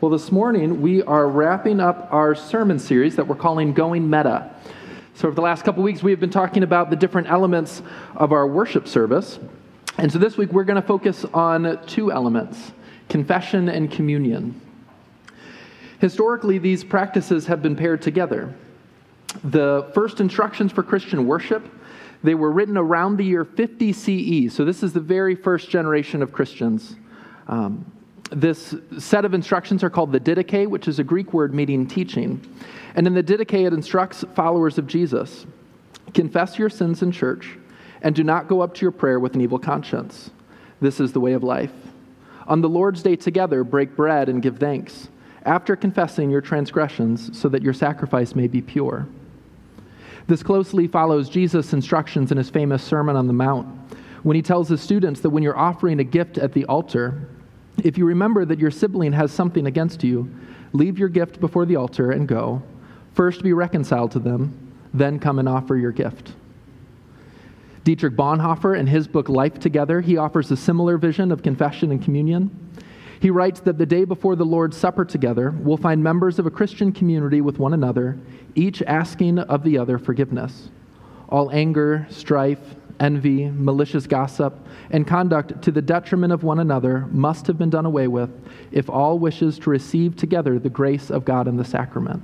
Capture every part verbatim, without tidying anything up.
Well, this morning we are wrapping up our sermon series that we're calling Going Meta. So over the last couple weeks, we have been talking about the different elements of our worship service. And so this week we're going to focus on two elements, confession and communion. Historically, these practices have been paired together. The first instructions for Christian worship, they were written around the year fifty C E. So this is the very first generation of Christians. Um, This set of instructions are called the Didache, which is a Greek word meaning teaching. And in the Didache, it instructs followers of Jesus, confess your sins in church, and do not go up to your prayer with an evil conscience. This is the way of life. On the Lord's Day together, break bread and give thanks, after confessing your transgressions, so that your sacrifice may be pure. This closely follows Jesus' instructions in his famous Sermon on the Mount, when he tells his students that when you're offering a gift at the altar, if you remember that your sibling has something against you, leave your gift before the altar and go. First be reconciled to them, then come and offer your gift. Dietrich Bonhoeffer, in his book Life Together, he offers a similar vision of confession and communion. He writes that the day before the Lord's Supper together, we'll find members of a Christian community with one another, each asking of the other forgiveness. All anger, strife, envy, malicious gossip, and conduct to the detriment of one another must have been done away with if all wishes to receive together the grace of God in the sacrament.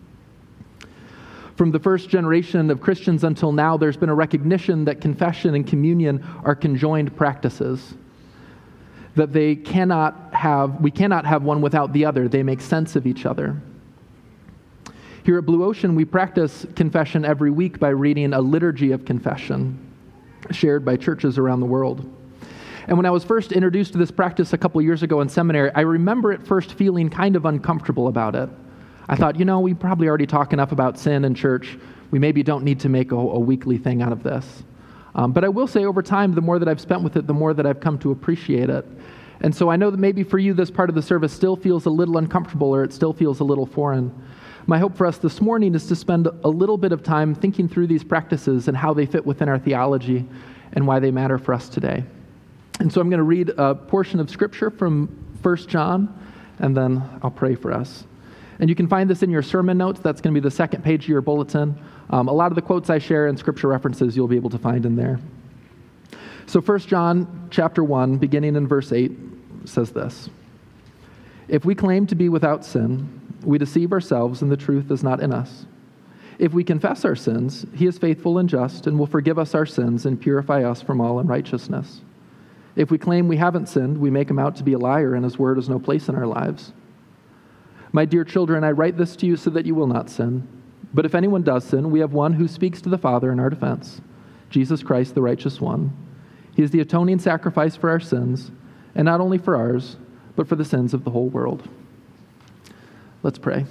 From the first generation of Christians until now, there's been a recognition that confession and communion are conjoined practices, that they cannot have, we cannot have one without the other. They make sense of each other. Here at Blue Ocean, we practice confession every week by reading a liturgy of confession shared by churches around the world. And when I was first introduced to this practice a couple years ago in seminary, I remember at first feeling kind of uncomfortable about it. I thought, you know, we probably already talk enough about sin in church. We maybe don't need to make a, a weekly thing out of this. Um, but I will say over time, the more that I've spent with it, the more that I've come to appreciate it. And so I know that maybe for you, this part of the service still feels a little uncomfortable, or it still feels a little foreign. My hope for us this morning is to spend a little bit of time thinking through these practices and how they fit within our theology and why they matter for us today. And so I'm going to read a portion of Scripture from First John, and then I'll pray for us. And you can find this in your sermon notes. That's going to be the second page of your bulletin. Um, a lot of the quotes I share and Scripture references you'll be able to find in there. So First John chapter one, beginning in verse eight, says this: If we claim to be without sin, we deceive ourselves and the truth is not in us. If we confess our sins, he is faithful and just and will forgive us our sins and purify us from all unrighteousness. If we claim we haven't sinned, we make him out to be a liar and his word has no place in our lives. My dear children, I write this to you so that you will not sin. But if anyone does sin, we have one who speaks to the Father in our defense, Jesus Christ, the righteous one. He is the atoning sacrifice for our sins, and not only for ours, but for the sins of the whole world. Let's pray.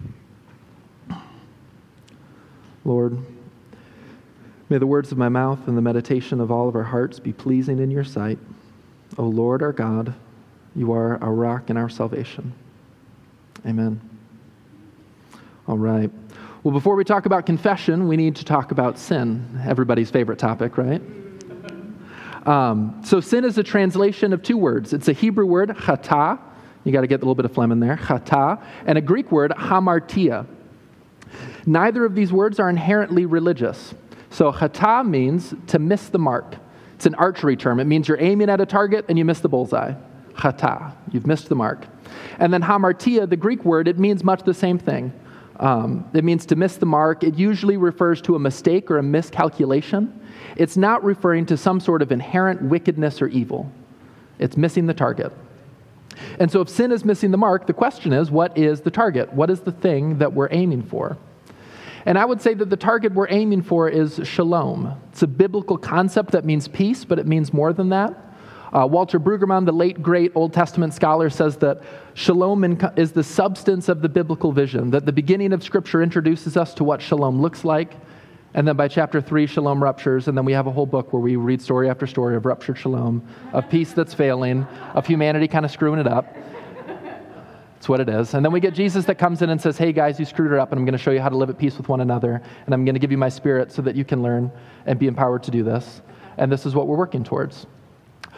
Lord, may the words of my mouth and the meditation of all of our hearts be pleasing in your sight. O Lord our God, you are our rock and our salvation. Amen. All right. Well, before we talk about confession, we need to talk about sin. Everybody's favorite topic, right? Um, so sin is a translation of two words. It's a Hebrew word, chata. You got to get a little bit of phlegm in there, chata, and a Greek word, hamartia. Neither of these words are inherently religious. So chata means to miss the mark. It's an archery term. It means you're aiming at a target and you miss the bullseye. Chata, you've missed the mark. And then hamartia, the Greek word, it means much the same thing. Um, it means to miss the mark. It usually refers to a mistake or a miscalculation. It's not referring to some sort of inherent wickedness or evil. It's missing the target. And so if sin is missing the mark, the question is, what is the target? What is the thing that we're aiming for? And I would say that the target we're aiming for is shalom. It's a biblical concept that means peace, but it means more than that. Uh, Walter Brueggemann, the late great Old Testament scholar, says that shalom is the substance of the biblical vision, that the beginning of Scripture introduces us to what shalom looks like, and then by chapter three, shalom ruptures, and then we have a whole book where we read story after story of ruptured shalom, of peace that's failing, of humanity kind of screwing it up. It's what it is. And then we get Jesus that comes in and says, hey guys, you screwed it up, and I'm going to show you how to live at peace with one another, and I'm going to give you my Spirit so that you can learn and be empowered to do this. And this is what we're working towards.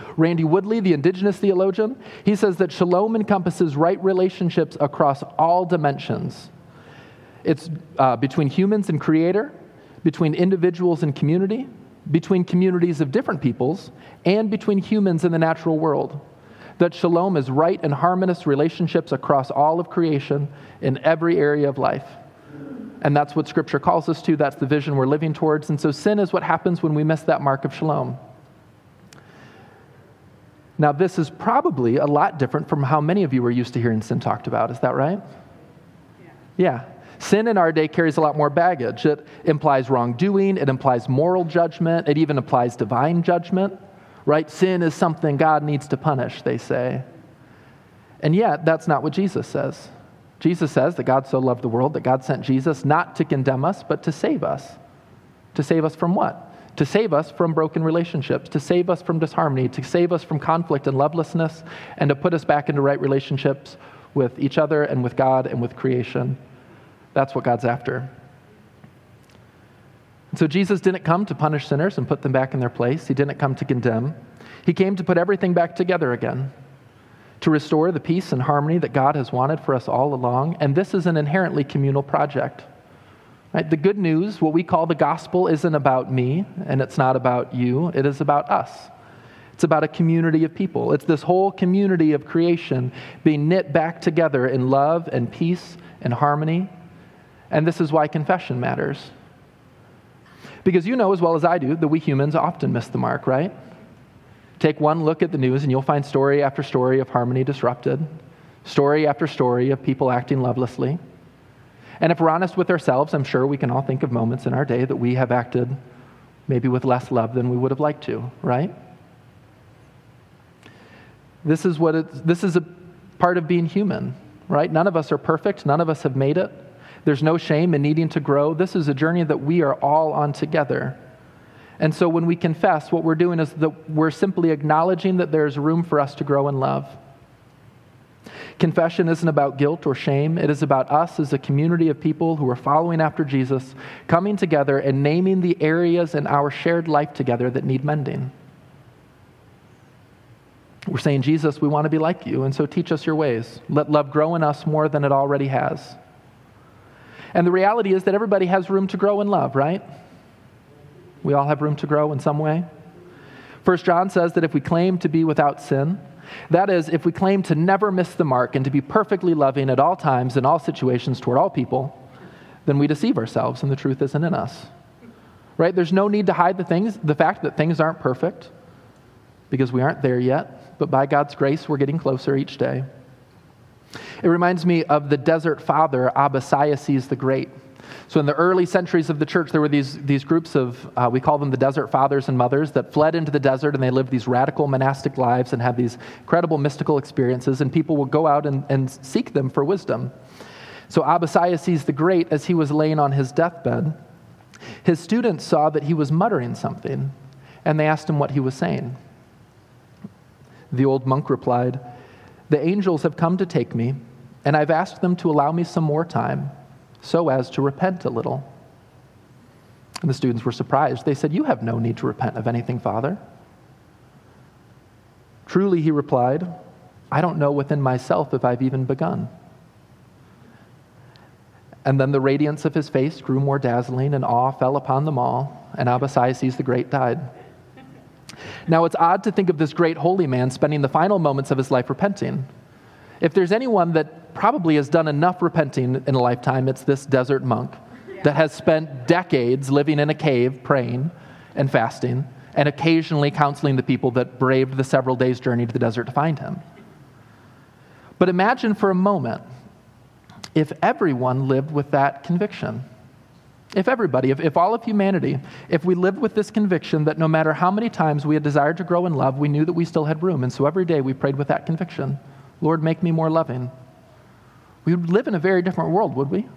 Randy Woodley, the indigenous theologian, he says that shalom encompasses right relationships across all dimensions. It's uh, between humans and creator, between individuals and community, between communities of different peoples, and between humans and the natural world. That shalom is right and harmonious relationships across all of creation in every area of life. And that's what Scripture calls us to. That's the vision we're living towards. And so sin is what happens when we miss that mark of shalom. Now, this is probably a lot different from how many of you were used to hearing sin talked about. Is that right? Yeah. Yeah. Sin in our day carries a lot more baggage. It implies wrongdoing. It implies moral judgment. It even implies divine judgment, right? Sin is something God needs to punish, they say. And yet, that's not what Jesus says. Jesus says that God so loved the world that God sent Jesus not to condemn us, but to save us. To save us from what? To save us from broken relationships, to save us from disharmony, to save us from conflict and lovelessness, and to put us back into right relationships with each other and with God and with creation. That's what God's after. And so Jesus didn't come to punish sinners and put them back in their place. He didn't come to condemn. He came to put everything back together again, to restore the peace and harmony that God has wanted for us all along. And this is an inherently communal project. Right? The good news, what we call the gospel, isn't about me, and it's not about you. It is about us. It's about a community of people. It's this whole community of creation being knit back together in love and peace and harmony. And this is why confession matters. Because you know as well as I do that we humans often miss the mark, right? Take one look at the news and you'll find story after story of harmony disrupted, story after story of people acting lovelessly. And if we're honest with ourselves, I'm sure we can all think of moments in our day that we have acted maybe with less love than we would have liked to, right? This is what it's, this is a part of being human, right? None of us are perfect. None of us have made it. There's no shame in needing to grow. This is a journey that we are all on together. And so when we confess, what we're doing is that we're simply acknowledging that there's room for us to grow in love. Confession isn't about guilt or shame. It is about us as a community of people who are following after Jesus, coming together and naming the areas in our shared life together that need mending. We're saying, Jesus, we want to be like you, and so teach us your ways. Let love grow in us more than it already has. And the reality is that everybody has room to grow in love, right? We all have room to grow in some way. First John says that if we claim to be without sin, that is, if we claim to never miss the mark and to be perfectly loving at all times in all situations toward all people, then we deceive ourselves and the truth isn't in us. Right? There's no need to hide the things, the fact that things aren't perfect, because we aren't there yet, but by God's grace, we're getting closer each day. It reminds me of the desert father, Abasiases the Great. So in the early centuries of the church, there were these, these groups of, uh, we call them the desert fathers and mothers, that fled into the desert and they lived these radical monastic lives and had these incredible mystical experiences, and people would go out and, and seek them for wisdom. So Abasiases the Great, as he was laying on his deathbed, his students saw that he was muttering something, and they asked him what he was saying. The old monk replied, "The angels have come to take me, and I've asked them to allow me some more time, so as to repent a little." And the students were surprised. They said, "You have no need to repent of anything, Father." "Truly," he replied, "I don't know within myself if I've even begun." And then the radiance of his face grew more dazzling, and awe fell upon them all, and Abasiases the Great died. Now, it's odd to think of this great holy man spending the final moments of his life repenting. If there's anyone that probably has done enough repenting in a lifetime, it's this desert monk that has spent decades living in a cave, praying and fasting, and occasionally counseling the people that braved the several days' journey to the desert to find him. But imagine for a moment if everyone lived with that conviction. If everybody, if, if all of humanity, if we lived with this conviction that no matter how many times we had desired to grow in love, we knew that we still had room. And so every day we prayed with that conviction. Lord, make me more loving. We would live in a very different world, would we?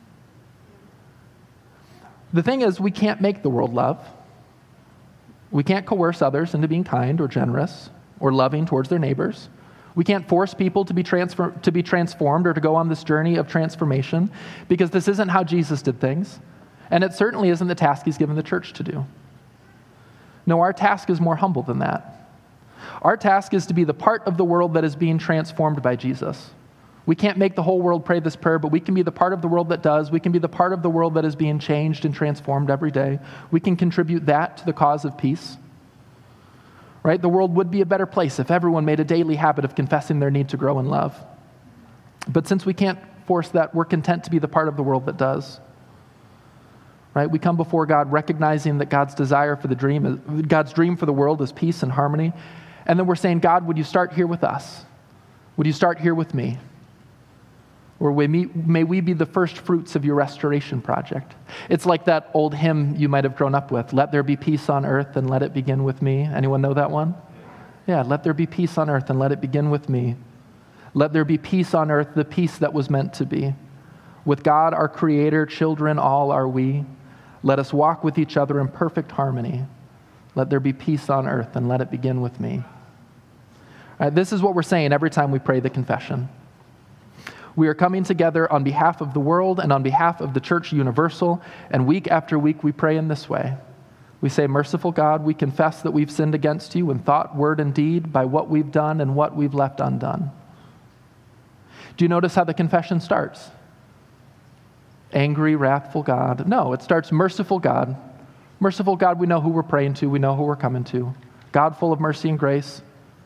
The thing is, we can't make the world love. We can't coerce others into being kind or generous or loving towards their neighbors. We can't force people to be transfer, to be transformed or to go on this journey of transformation, because this isn't how Jesus did things. And it certainly isn't the task he's given the church to do. No, our task is more humble than that. Our task is to be the part of the world that is being transformed by Jesus. We can't make the whole world pray this prayer, but we can be the part of the world that does. We can be the part of the world that is being changed and transformed every day. We can contribute that to the cause of peace. Right? The world would be a better place if everyone made a daily habit of confessing their need to grow in love. But since we can't force that, we're content to be the part of the world that does. Right? We come before God recognizing that God's desire for the dream, God's dream for the world is peace and harmony. And then we're saying, God, would you start here with us? Would you start here with me? Or may we be the first fruits of your restoration project. It's like that old hymn you might have grown up with, let there be peace on earth and let it begin with me. Anyone know that one? Yeah, let there be peace on earth and let it begin with me. Let there be peace on earth, the peace that was meant to be. With God, our Creator, children all are we. Let us walk with each other in perfect harmony. Let there be peace on earth and let it begin with me. All right, this is what we're saying every time we pray the confession. We are coming together on behalf of the world and on behalf of the Church Universal, and week after week we pray in this way. We say, merciful God, we confess that we've sinned against you in thought, word, and deed by what we've done and what we've left undone. Do you notice how the confession starts? Angry, wrathful God. No, it starts merciful God. Merciful God, we know who we're praying to. We know who we're coming to. God full of mercy and grace.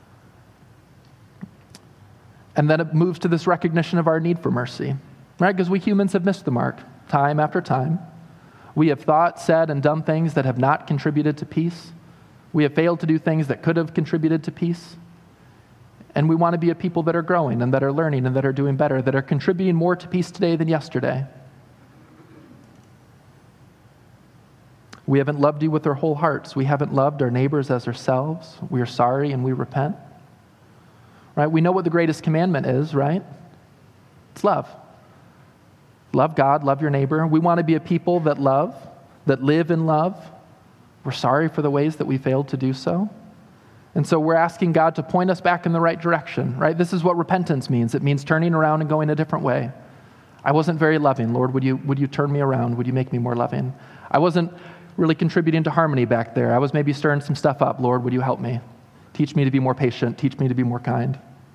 And then it moves to this recognition of our need for mercy, right? Because we humans have missed the mark time after time. We have thought, said, and done things that have not contributed to peace. We have failed to do things that could have contributed to peace. And we want to be a people that are growing and that are learning and that are doing better, that are contributing more to peace today than yesterday. We haven't loved you with our whole hearts. We haven't loved our neighbors as ourselves. We are sorry and we repent. Right? We know what the greatest commandment is, right? It's love. Love God, love your neighbor. We want to be a people that love, that live in love. We're sorry for the ways that we failed to do so. And so we're asking God to point us back in the right direction, right? This is what repentance means. It means turning around and going a different way. I wasn't very loving. Lord, would you, would you turn me around? Would you make me more loving? I wasn't really contributing to harmony back there. I was maybe stirring some stuff up. Lord, would you help me? Teach me to be more patient. Teach me to be more kind.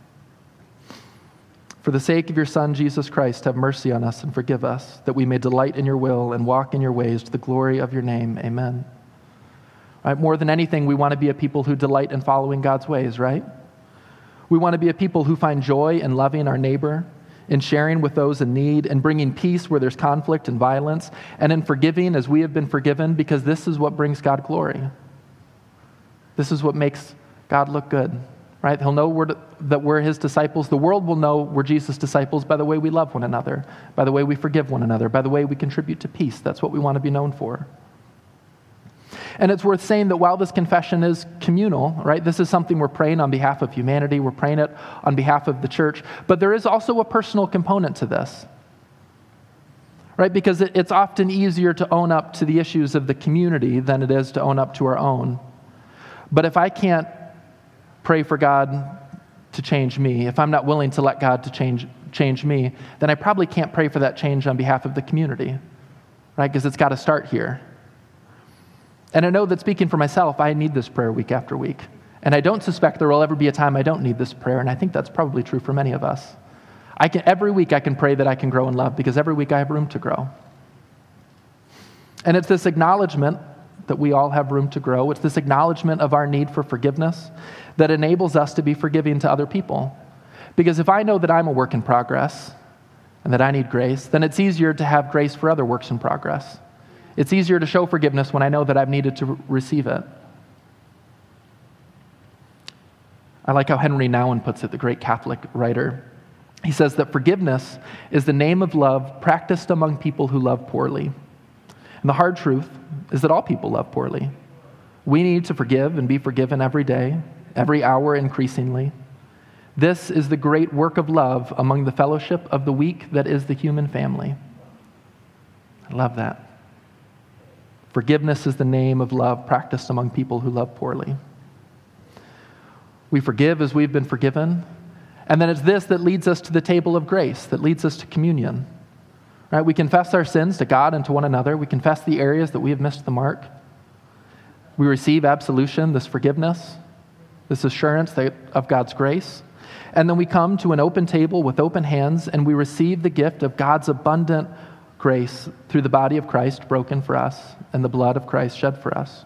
For the sake of your Son, Jesus Christ, have mercy on us and forgive us, that we may delight in your will and walk in your ways to the glory of your name. Amen. Right? More than anything, we want to be a people who delight in following God's ways, right? We want to be a people who find joy in loving our neighbor, in sharing with those in need, in bringing peace where there's conflict and violence, and in forgiving as we have been forgiven, because this is what brings God glory. This is what makes God look good, right? He'll know we're, that we're his disciples. The world will know we're Jesus' disciples by the way we love one another, by the way we forgive one another, by the way we contribute to peace. That's what we want to be known for. And it's worth saying that while this confession is communal, right, this is something we're praying on behalf of humanity, we're praying it on behalf of the church, but there is also a personal component to this, right? Because it, it's often easier to own up to the issues of the community than it is to own up to our own. But if I can't pray for God to change me, if I'm not willing to let God to change change me, then I probably can't pray for that change on behalf of the community, right? Because it's got to start here. And I know that speaking for myself, I need this prayer week after week. And I don't suspect there will ever be a time I don't need this prayer, and I think that's probably true for many of us. I can every week I can pray that I can grow in love, because every week I have room to grow. And it's this acknowledgement that we all have room to grow. It's this acknowledgement of our need for forgiveness that enables us to be forgiving to other people. Because if I know that I'm a work in progress and that I need grace, then it's easier to have grace for other works in progress. It's easier to show forgiveness when I know that I've needed to re- receive it. I like how Henry Nouwen puts it, the great Catholic writer. He says that forgiveness is the name of love practiced among people who love poorly. And the hard truth is that all people love poorly. We need to forgive and be forgiven every day, every hour increasingly. This is the great work of love among the fellowship of the weak that is the human family. I love that. Forgiveness is the name of love practiced among people who love poorly. We forgive as we've been forgiven. And then it's this that leads us to the table of grace, that leads us to communion. Right? We confess our sins to God and to one another. We confess the areas that we have missed the mark. We receive absolution, this forgiveness. this assurance that, of God's grace. And then we come to an open table with open hands, and we receive the gift of God's abundant grace through the body of Christ broken for us and the blood of Christ shed for us.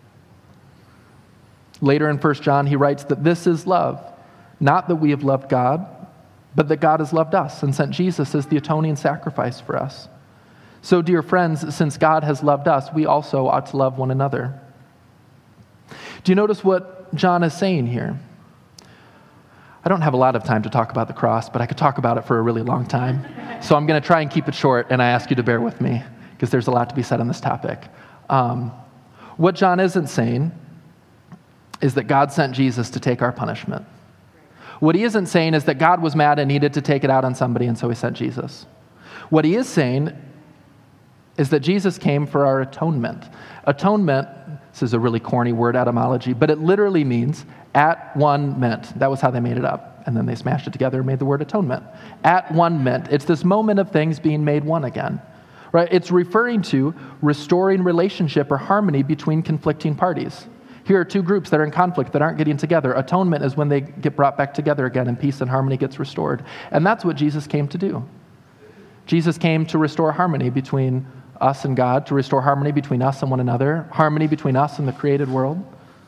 Later in First John, he writes that this is love, not that we have loved God, but that God has loved us and sent Jesus as the atoning sacrifice for us. So, dear friends, since God has loved us, we also ought to love one another. Do you notice what John is saying here? I don't have a lot of time to talk about the cross, but I could talk about it for a really long time. So I'm going to try and keep it short, and I ask you to bear with me, because there's a lot to be said on this topic. Um, what John isn't saying is that God sent Jesus to take our punishment. What he isn't saying is that God was mad and needed to take it out on somebody, and so he sent Jesus. What he is saying is that Jesus came for our atonement. Atonement, this is a really corny word etymology, but it literally means at one meant. That was how they made it up. And then they smashed it together and made the word atonement. At one meant. It's this moment of things being made one again. Right? It's referring to restoring relationship or harmony between conflicting parties. Here are two groups that are in conflict that aren't getting together. Atonement is when they get brought back together again and peace and harmony gets restored. And that's what Jesus came to do. Jesus came to restore harmony between us and God, to restore harmony between us and one another, harmony between us and the created world.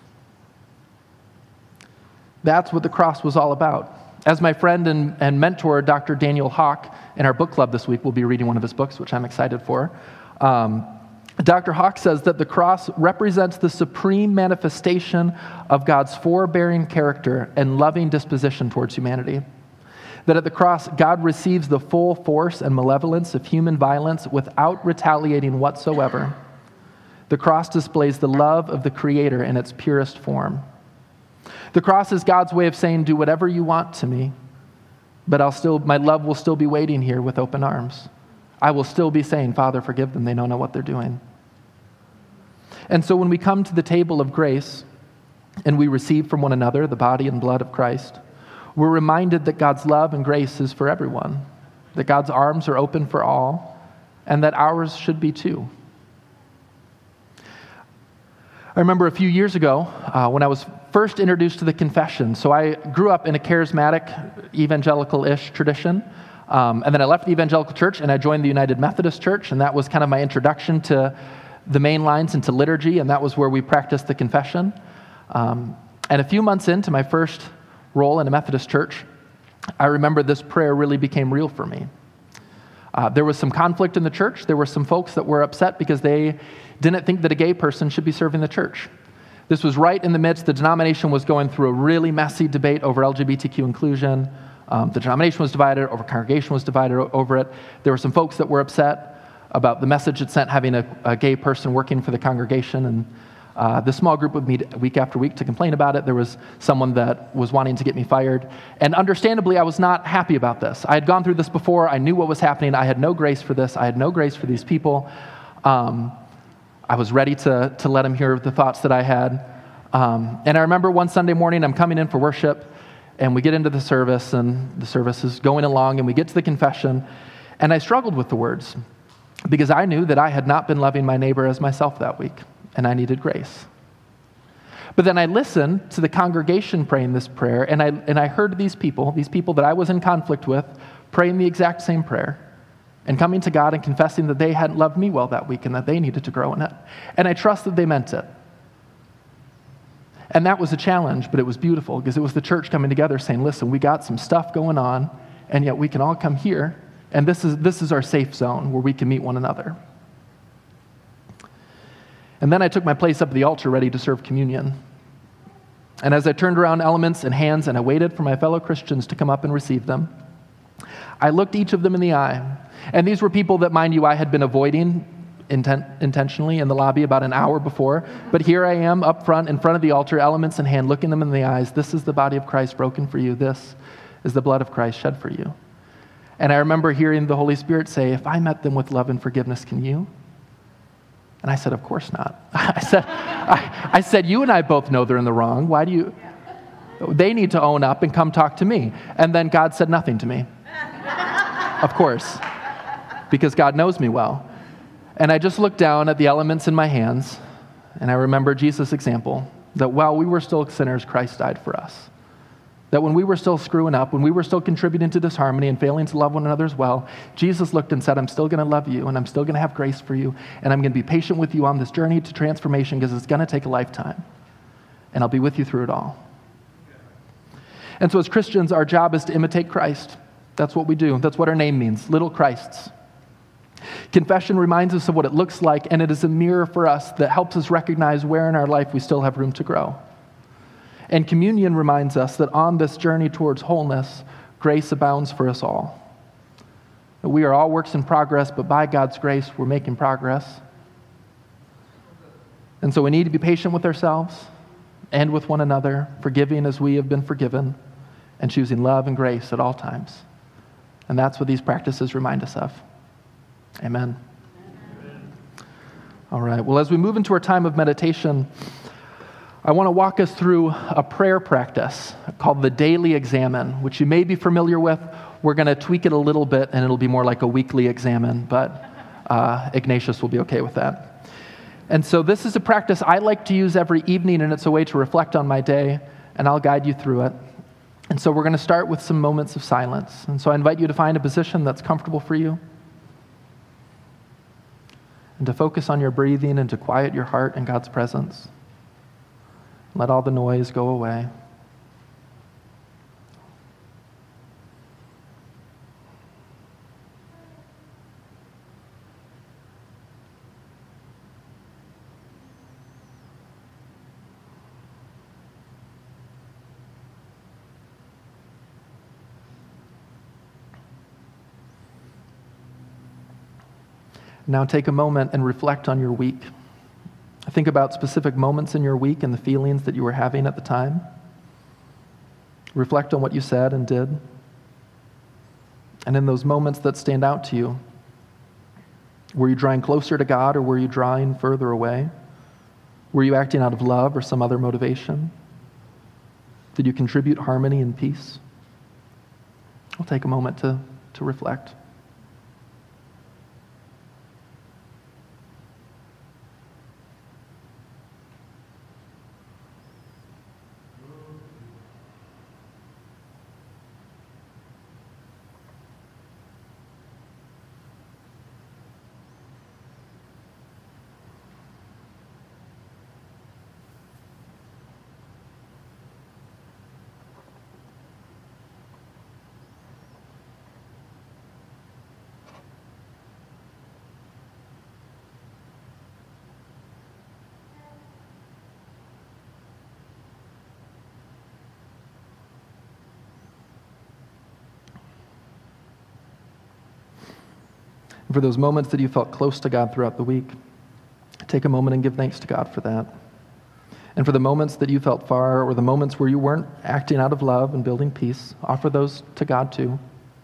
That's what the cross was all about. As my friend and, and mentor, Doctor Daniel Hawk, in our book club this week, we'll be reading one of his books, which I'm excited for. Um, Doctor Hawk says that the cross represents the supreme manifestation of God's forbearing character and loving disposition towards humanity. That at the cross, God receives the full force and malevolence of human violence without retaliating whatsoever. The cross displays the love of the Creator in its purest form. The cross is God's way of saying, do whatever you want to me, but I'll still, my love will still be waiting here with open arms. I will still be saying, Father, forgive them. They don't know what they're doing. And so when we come to the table of grace and we receive from one another the body and blood of Christ, we're reminded that God's love and grace is for everyone, that God's arms are open for all, and that ours should be too. I remember a few years ago uh, when I was first introduced to the confession. So I grew up in a charismatic, evangelical-ish tradition. Um, and then I left the evangelical church and I joined the United Methodist Church. And that was kind of my introduction to the main lines into liturgy. And that was where we practiced the confession. Um, and a few months into my first role in a Methodist church, I remember this prayer really became real for me. Uh, there was some conflict in the church. There were some folks that were upset because they didn't think that a gay person should be serving the church. This was right in the midst. The denomination was going through a really messy debate over L G B T Q inclusion. Um, the denomination was divided, over congregation was divided over it. There were some folks that were upset about the message it sent having a, a gay person working for the congregation. And uh, the small group would meet week after week to complain about it. There was someone that was wanting to get me fired. And understandably, I was not happy about this. I had gone through this before. I knew what was happening. I had no grace for this. I had no grace for these people. Um, I was ready to, to let him hear the thoughts that I had. Um, and I remember one Sunday morning, I'm coming in for worship, and we get into the service, and the service is going along, and we get to the confession, and I struggled with the words because I knew that I had not been loving my neighbor as myself that week, and I needed grace. But then I listened to the congregation praying this prayer, and I, and I heard these people, these people that I was in conflict with, praying the exact same prayer and coming to God and confessing that they hadn't loved me well that week and that they needed to grow in it. And I trust that they meant it. And that was a challenge, but it was beautiful because it was the church coming together saying, listen, we got some stuff going on, and yet we can all come here, and this is this is our safe zone where we can meet one another. And then I took my place up at the altar ready to serve communion. And as I turned around elements and hands and I waited for my fellow Christians to come up and receive them, I looked each of them in the eye. And these were people that, mind you, I had been avoiding intent, intentionally in the lobby about an hour before. But here I am up front, in front of the altar, elements in hand, looking them in the eyes. This is the body of Christ broken for you. This is the blood of Christ shed for you. And I remember hearing the Holy Spirit say, if I met them with love and forgiveness, can you? And I said, of course not. I said, I, I said, you and I both know they're in the wrong. Why do you? They need to own up and come talk to me. And then God said nothing to me. Of course, because God knows me well. And I just looked down at the elements in my hands, and I remember Jesus' example. that while we were still sinners, Christ died for us. That when we were still screwing up, when we were still contributing to disharmony and failing to love one another as well, Jesus looked and said, I'm still going to love you, and I'm still going to have grace for you, and I'm going to be patient with you on this journey to transformation because it's going to take a lifetime, and I'll be with you through it all. And so as Christians, our job is to imitate Christ. That's what we do. That's what our name means, little Christs. Confession reminds us of what it looks like, and it is a mirror for us that helps us recognize where in our life we still have room to grow. And communion reminds us that on this journey towards wholeness, grace abounds for us all. We are all works in progress, but by God's grace, we're making progress. And so we need to be patient with ourselves and with one another, forgiving as we have been forgiven, and choosing love and grace at all times. And that's what these practices remind us of. Amen. Amen. All right. Well, as we move into our time of meditation, I want to walk us through a prayer practice called the Daily Examen, which you may be familiar with. We're going to tweak it a little bit, and it'll be more like a weekly examen, but uh, Ignatius will be okay with that. And so this is a practice I like to use every evening, and it's a way to reflect on my day, and I'll guide you through it. And so we're going to start with some moments of silence. And so I invite you to find a position that's comfortable for you, and to focus on your breathing and to quiet your heart in God's presence. Let all the noise go away. Now take a moment and reflect on your week. Think about specific moments in your week and the feelings that you were having at the time. Reflect on what you said and did. And in those moments that stand out to you, were you drawing closer to God or were you drawing further away? Were you acting out of love or some other motivation? Did you contribute harmony and peace? We'll take a moment to, to reflect. For those moments that you felt close to God throughout the week, take a moment and give thanks to God for that. And for the moments that you felt far, or the moments where you weren't acting out of love and building peace, offer those to God too.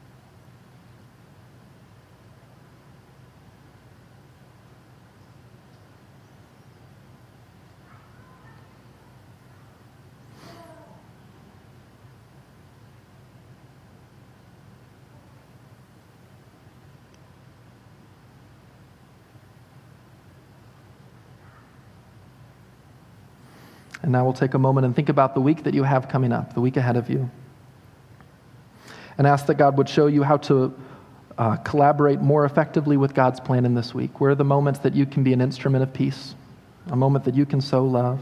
And now we'll take a moment and think about the week that you have coming up, the week ahead of you. And ask that God would show you how to uh, collaborate more effectively with God's plan in this week. Where are the moments that you can be an instrument of peace, a moment that you can sow love?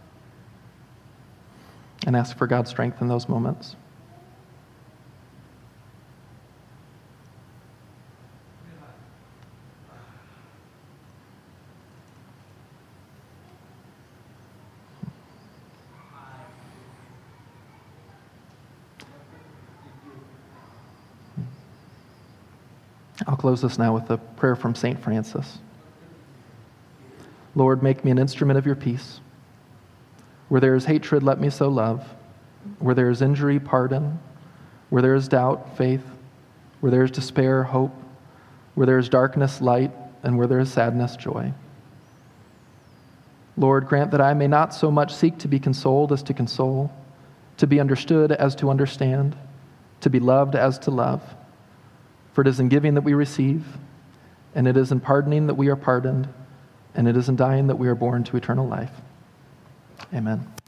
And ask for God's strength in those moments. I'll close this now with a prayer from Saint Francis. Lord, make me an instrument of your peace. Where there is hatred, let me sow love. Where there is injury, pardon. Where there is doubt, faith. Where there is despair, hope. Where there is darkness, light. And where there is sadness, joy. Lord, grant that I may not so much seek to be consoled as to console, to be understood as to understand, to be loved as to love. For it is in giving that we receive, and it is in pardoning that we are pardoned, and it is in dying that we are born to eternal life. Amen.